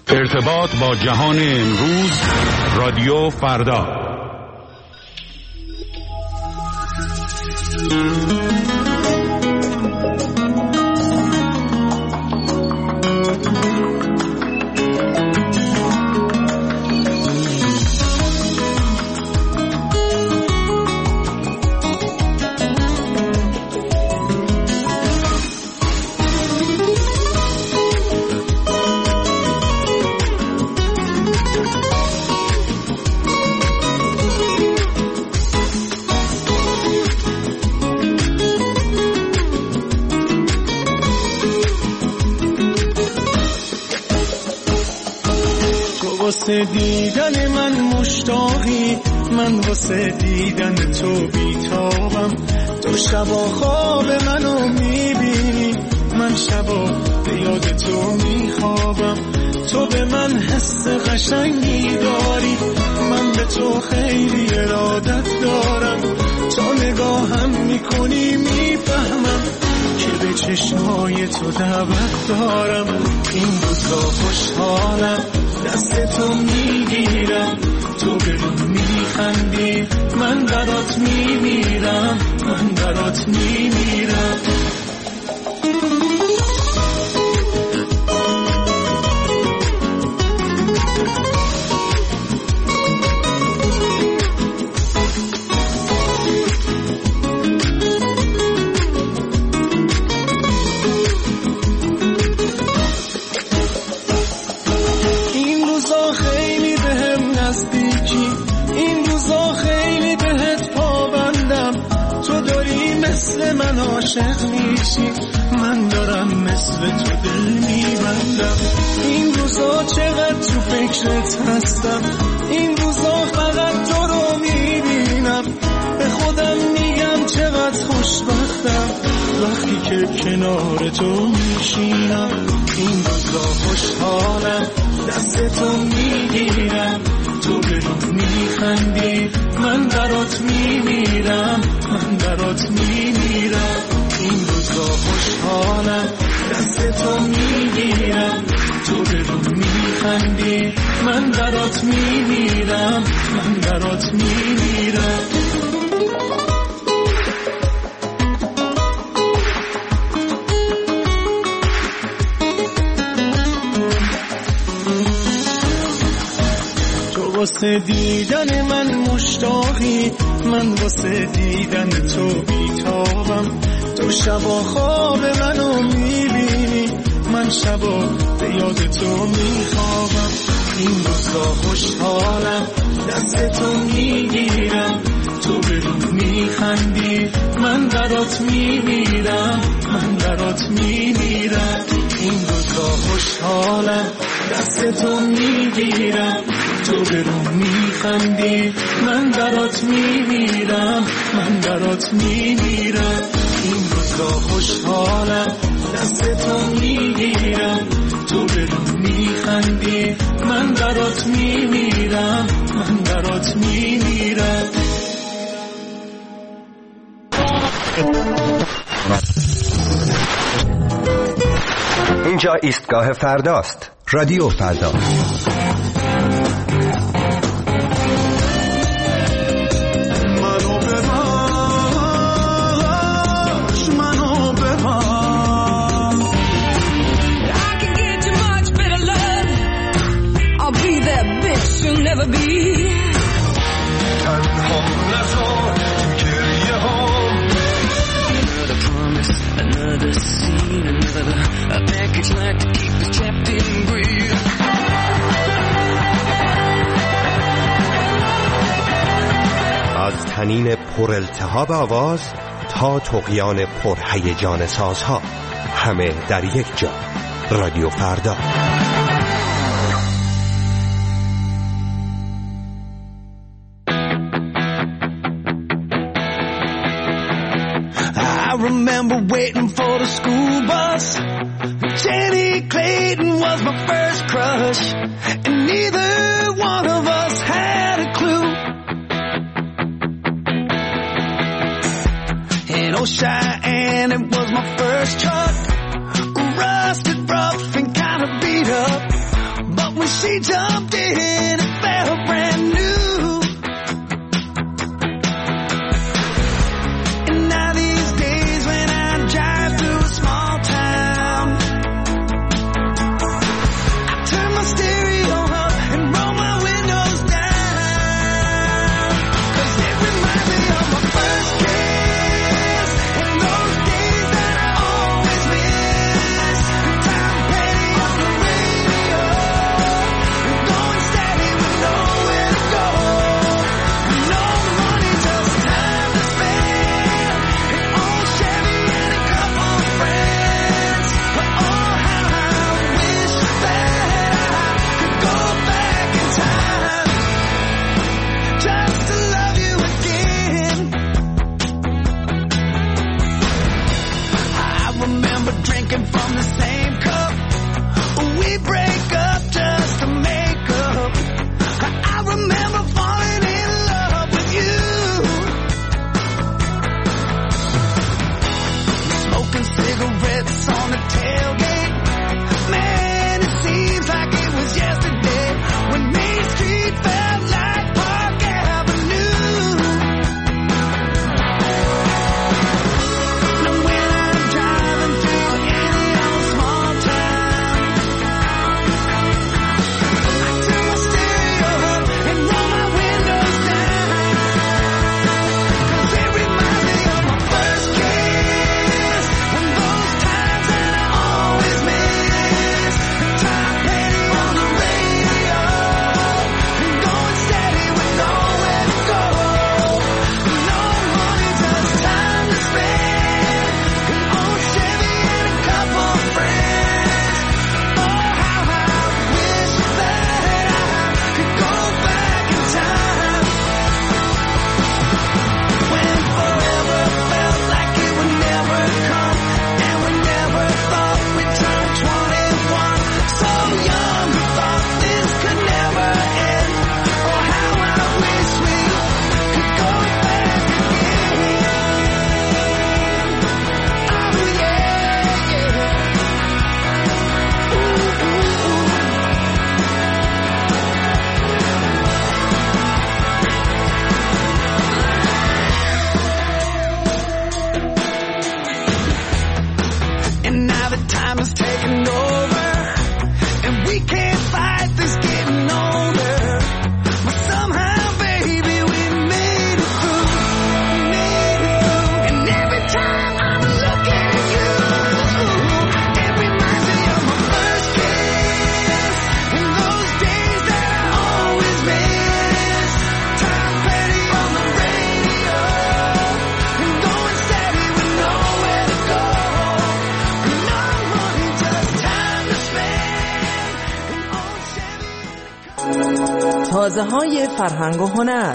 ارتباط با جهان امروز، رادیو فردا. واسه دیدن من مشتاقی، من واسه دیدن تو بیتابم. تو شبا خواب منو میبینی، من شبا به یاد تو میخوابم. تو به من حس قشنگی داری، من به تو خیلی ارادت دارم. تا نگاهم میکنی میفهمم که به چشمای تو دعوت دارم. این روزا خوشحالم، دست تو میگیرم، تو به من میخندی، من برات میمیرم، من برات میمیرم. من عاشق میشی، من دارم مثل تو دل میبندم. این روزا چقدر تو فکرت هستم، این روزا فقط تو رو میبینم. به خودم میگم چقدر خوشبختم وقتی که کنار تو میشینم. این روزا خوشحالم، دست تو میگیرم، تو به من میخندی، من برات میمیرم، من برات میمیرم. این روزا خوشحالم، دست تو میگیرم، تو به من میخندی، من برات میمیرم، من برات میمیرم. واسه دیدن من مشتاقی، من واسه دیدن تو بیتابم. تو شبا خواب منو میبینی، من شبا به یاد تو میخوابم. این روزا خوشحالم، دست تو میگیرم، تو به من میخندی، من برات میمیرم، من برات میمیرم. این روزا خوشحالم، دست تو میگیرم، تو به من میخندی، من برات میمیرم، من برات میمیرم. این روزا خوشحالم، دست تو میگیرم، تو به من میخندی، من برات میمیرم، من برات میمیرم. اینجا ایستگاه فرداست، رادیو فردا. از تنین پر التهاب آواز تا طغیان پر هیجان سازها، همه در یک جا. رادیو فردا. I remember waiting for the school bus. Jenny Clayton was my first crush, and neither one of us had a clue. In old Cheyenne, it was my first truck, rusted, rough, and kind of beat up. But we she jumped in, it felt brand new. And now these days when I drive through a small town, I turn my stereo up and roll my windows down, 'cause it reminds me of my first kiss and those days that I always miss. Tom Petty on the radio, going steady with nowhere to go. No money, just time to spend. An old Chevy and a couple friends. But oh, how I wish that I could go back in time, just to love you again. I remember drinking from the same cup. We break up just to make up. I remember falling in love with you. Smoking cigarettes on the tailgate. Man, it seems like it was yesterday when Main Street felt like Park Avenue. Now when I'm driving through any old small town, I turn my stereo up and roll my windows down, 'cause it reminds me of my first kiss and those times that I always miss. Tom Petty on the radio, and going steady with nowhere to go. No money, just time to spend. An old Chevy and a couple friends. Oh, how I wish that I could go back in time, when forever felt like it would never come, and we never thought we'd turn 21. So young, we thought this could never end. Oh, how I wish we could go back again. Oh yeah, yeah. Ooh, ooh, ooh. And now the time is taking over, and we can't fight this getting older. But somehow, baby, we made it through. And every time I'm looking at you, it reminds me of my first kiss and those days that I always miss. Tom Petty on the radio, and going steady with nowhere to go. No money, just time to spend. An old Chevy. تازه‌های فرهنگ و هنر.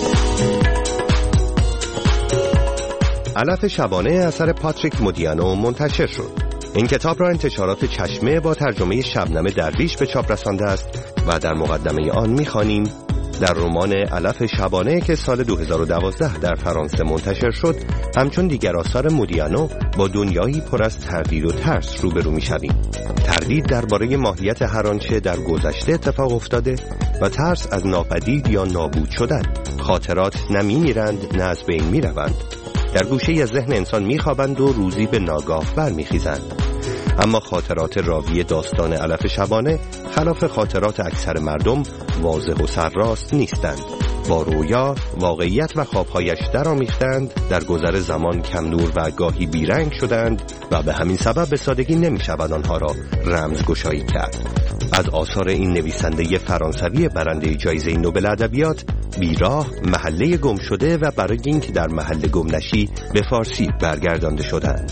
علف شبانه اثر پاتریک مودیانو منتشر شد. این کتاب را انتشارات چشمه با ترجمه شبنم درویش به چاپ رسانده است و در مقدمه آن می‌خوانیم: در رمان علف شبانه که سال 2012 در فرانسه منتشر شد، همچون دیگر آثار مودیانو با دنیایی پر از تردید و ترس روبرو می‌شویم. تردید درباره ماهیت هر آنچه در گذشته اتفاق افتاده و ترس از ناپدید یا نابود شدن. خاطرات نه می‌میرند نه از بین می‌روند. در گوشه از ذهن انسان می‌خوابند و روزی به ناگاه برمیخیزند. اما خاطرات راوی داستان علف شبانه خلاف خاطرات اکثر مردم واضح و سرراست نیستند. با رویا، واقعیت و خوابهایش درآمیختند، در گذر زمان کم نور و گاهی بیرنگ شدند و به همین سبب به سادگی نمی‌شود آنها را رمزگشایی کرد. از آثار این نویسنده فرانسوی برنده جایزه نوبل ادبیات، بیراه، محله گم شده و برای اینکه در محله گم نشی به فارسی برگردانده شدند.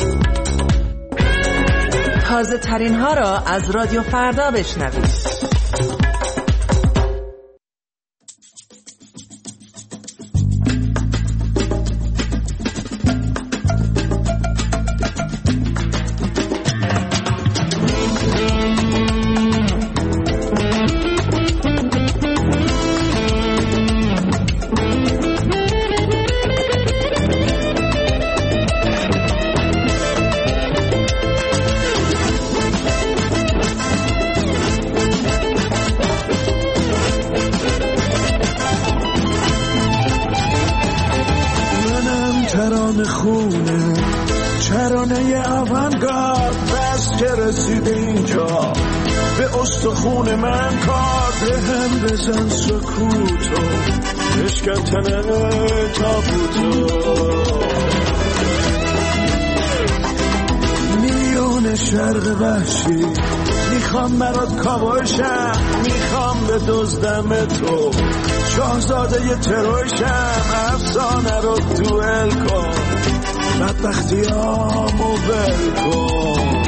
تازه ترین ها را از رادیو فردا بشنوید. تا به استخون من کار به هم بزن سکوتو بشکن تنه تابوتو میلیون شرق وحشی میخوام برات کابوشم میخوام به دزدم تو شاهزاده ی تروشم افسانه رو دوئل کن بدبختیامو ول کن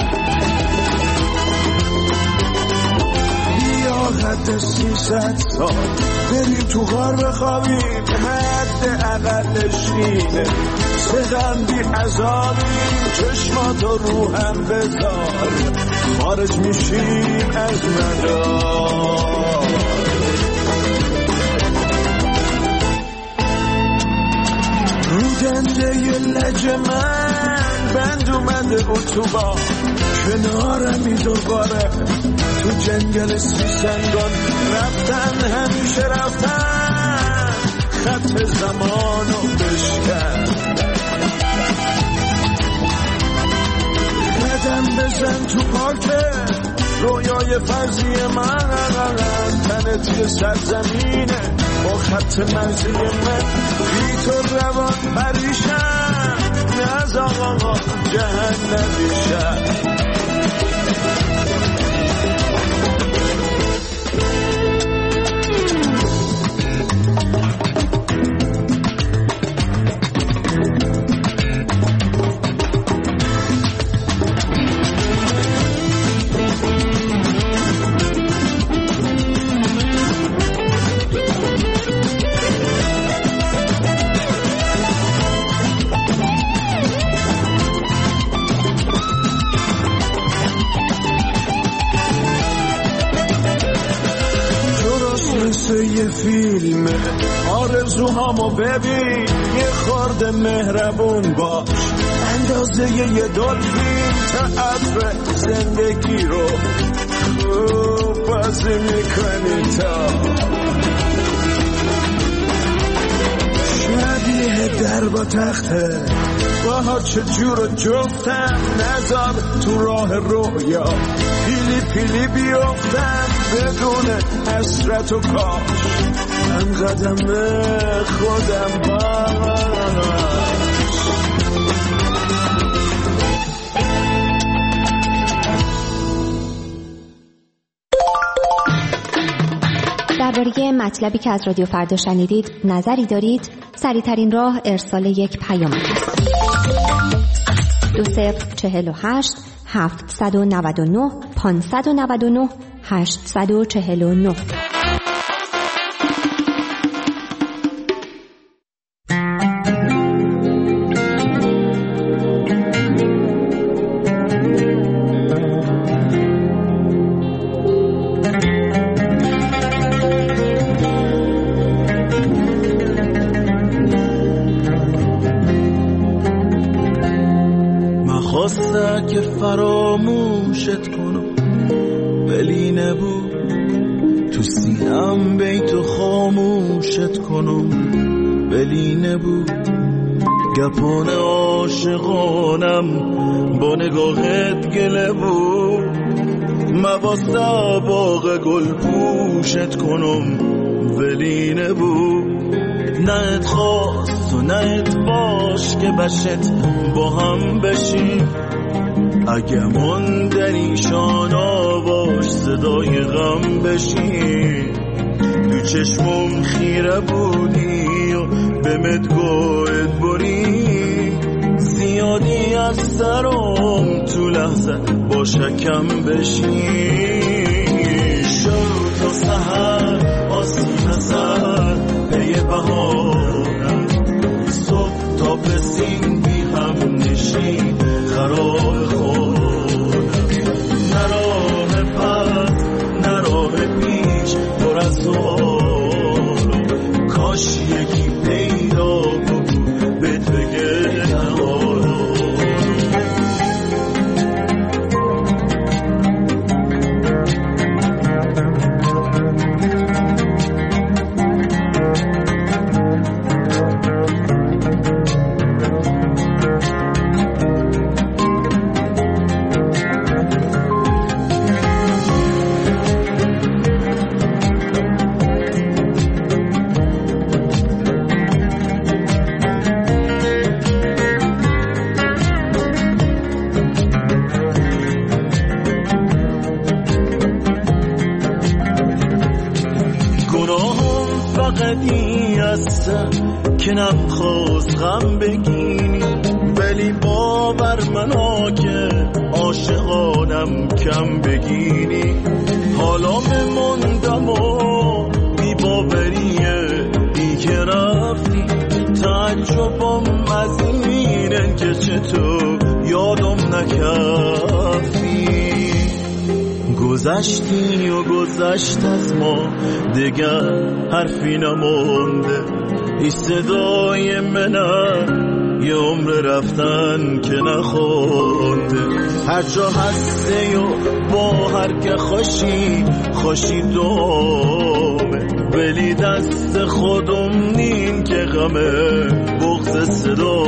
بیا قد 300 سال بریم تو غار بخوابیم حد اقلش اینه سقم بی عذابیم چشماتو رو هم بذار خارج میشیم از مدار رو دنده ی لج من بند اومده اتوبان کنارمی دوباره تو جنگل سیسنگان رفتن همیشه رفتن خط زمانو بشکن قدم بزن تو پارکه رویای فرضی من تنت یه سرزمینه با خط مرزی من بی تو روان پریشم نز آقا جهنمیشم یه فیلمه آرزوهامو ببین یه خورده مهربون باش اندازه یه دلفین تئاتر زندگی رو خوب بازی میکنی تا شبیه در با تخته باها چجور جفتم نذار تو راه رویا پیلی پیلی بیفتم بدون حسرت و کاش من قدم خودم باش درباره مطلبی که از رادیو فردا شنیدید نظری دارید؟ سریع‌ترین راه ارسال یک پیام است. 2048 799 599 849. که فراموشت کنم ولی نبود تو سینم بیتو خاموشت کنم ولی نبود گپان عاشقانم با نگاهت گله بود مواستا باغ گل پوشت کنم ولی نبود نهت خواست و نهت باش که بشت با هم بشیم اگه من در ایشان آواش صدای غم بشی تو چشمم خیره بودی و به مدگوهت بری زیادی از سرم تو لحظه با شکم بشی شد تا سهر آسیم سر پی بهارم صبح تا پسین بی هم نشین قرار خودم نراه پس نراه پیش پر از سوالم کاش یکی پیدا بود بهت بگه نهارم فقدی هستم که نمیخواست غم بگینی، ولی باور منو که عاشقانم کم بگینی. حالا بموندم و بی باوریه دیگه رفتی، تعجبم از اینه که چطور یادم نکردی. گذشتی و گذشت از ما دیگر حرفی نمونده، این صدای منم یه عمر رفتن که نخونده. هر جا هسته و با هر که خوشی دومه، ولی دست خودم نین که غمه بغض صدا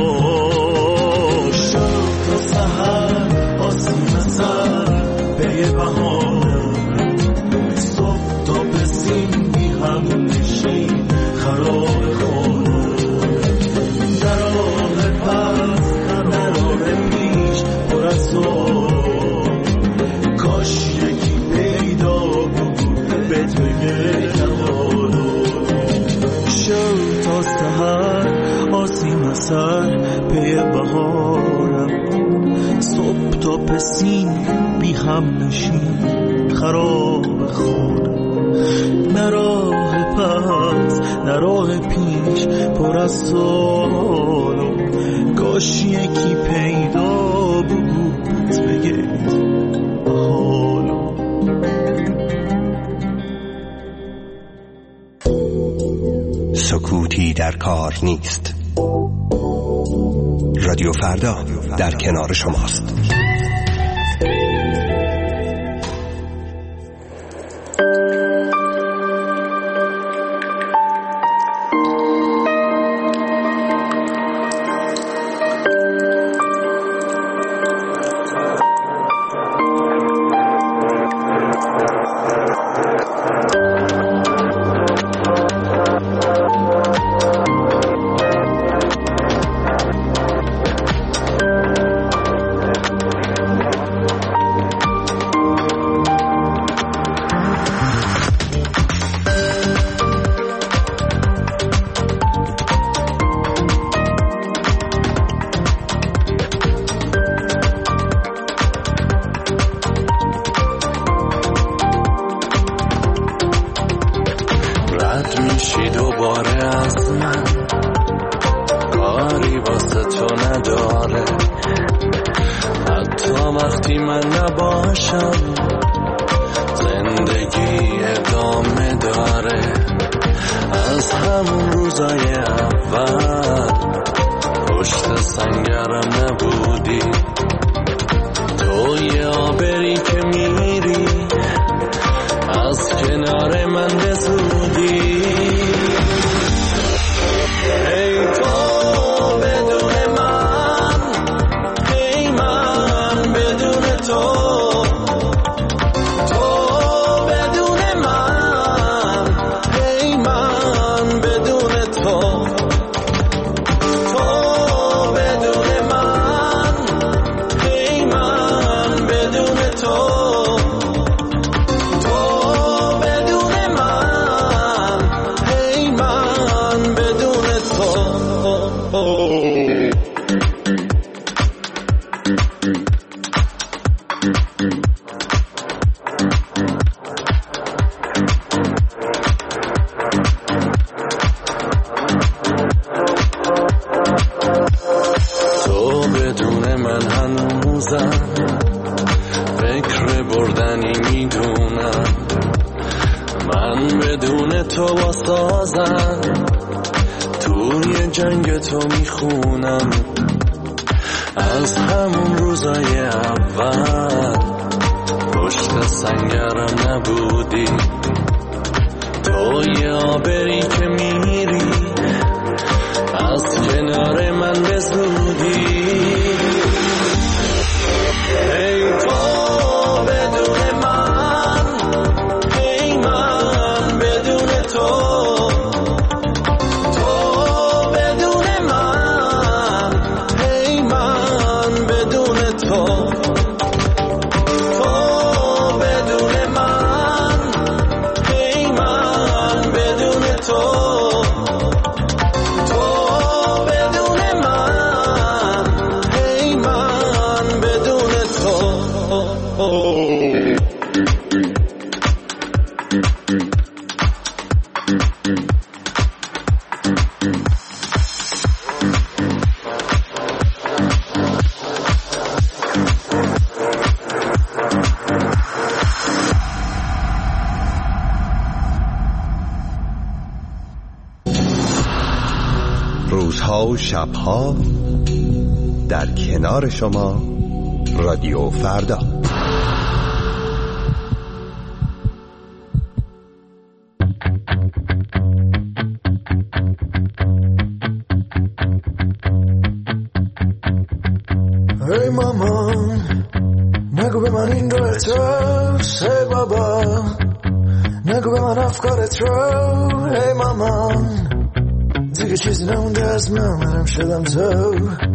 شد. تا سحر آسیم سر به بهارم، صبح تا بسیم بی هم نشین خراب خونم. در راه پس در راه پیش پر از تو، کاش یکی پیدا بود بهت بگه جوانو. شد تا سحر آسیم سر پی بهارم، صبح تا پسین بی هم نشین خراب خورم. نه راه پس نه راه پیش پر از سوالو، کاش یکی پیدا بود بگه حالو. سکوتی در کار نیست. رادیو فردا در کنار شماست. تو بدون من روزها و شبها در کنار شما رادیو فردا. ای مامان نگو به من این رو احساس، ای بابا نگو به من افکارت رو، ای مامان دیگه چیزی نمونده از منم شدم تو.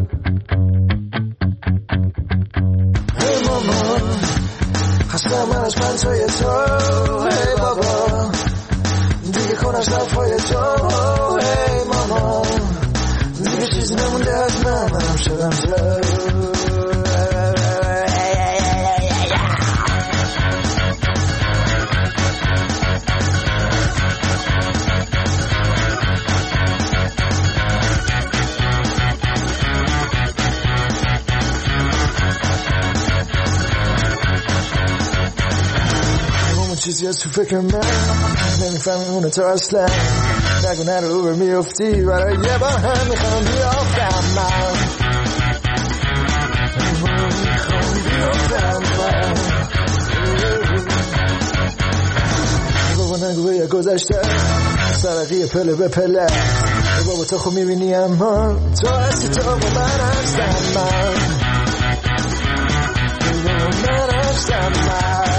ای مامان خستم من از پنتای تو، ای بابا دیگه کن از لفای تو، ای مامان دیگه چیزی نمونده از منم شدم تو. چیزی از تو فکر من نمیفهمی اونه تو اصلا، نگو نرو به میفتی برای یه بار هم میخوام بیافتم من، میخوام بیافتم من. بابا نگو به یه گذشته سرقی پله به پله، بابا تو خوب میبینی اما تو هستی، تو با من هستم من، من هستم من.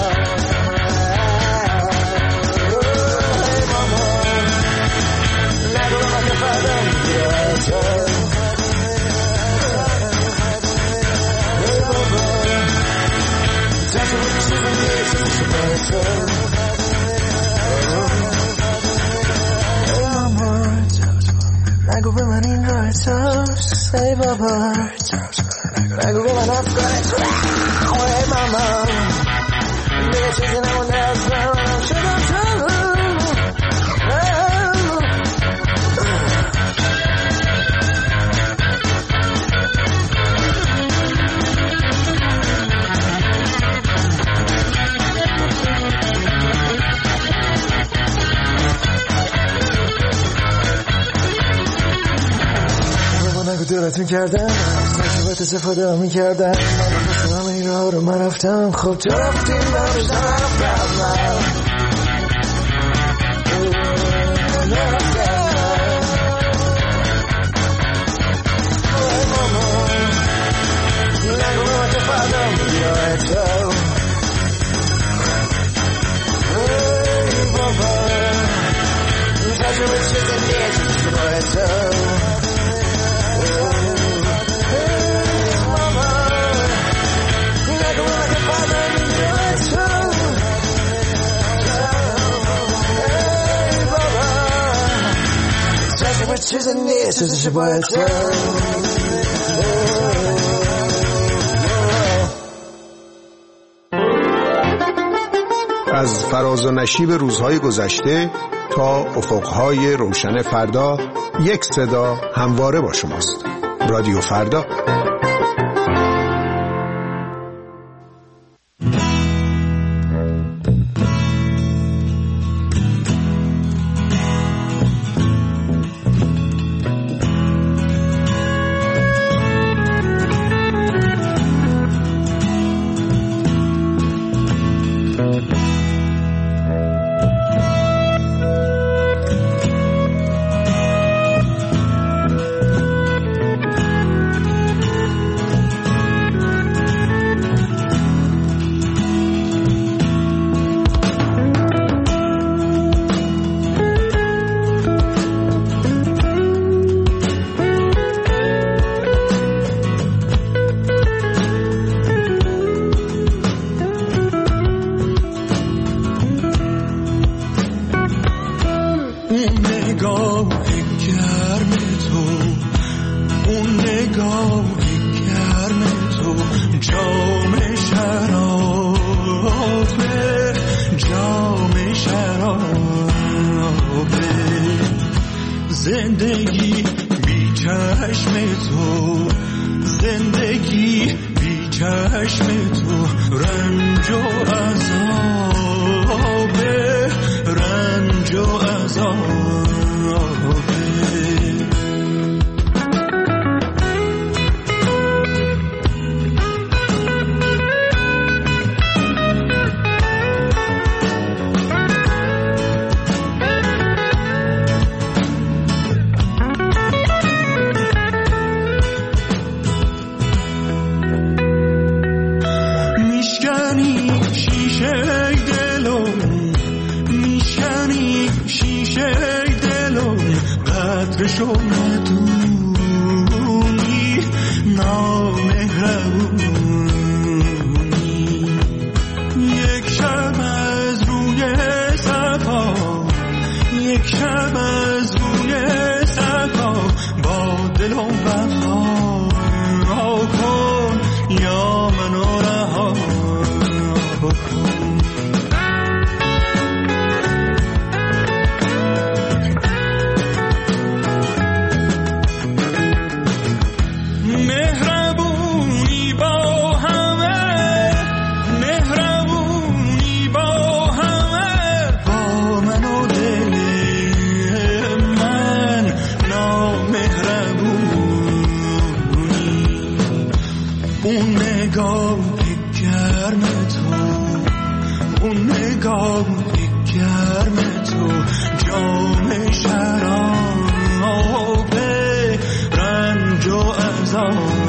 نگو به من این رو احساس، ای بابا نگو به من افکارت رو، ای ماما دیگه چیزی نمونده از منم شدم تو. دورت میکردم تجربت استفاده میکردم، من رفتم همه این راه رو من رفتم، خب تو رفتیم من چیزی نیست چیزی باید از فراز و نشیب روزهای گذشته تا افقهای روشن فردا، یک صدا همواره با شماست. رادیو فردا. زندگی بی چشم تو، زندگی بی چشم تو، رنج و عذابه، رنج و عذابه. باد گرم تو جام شراب رنج و عذاب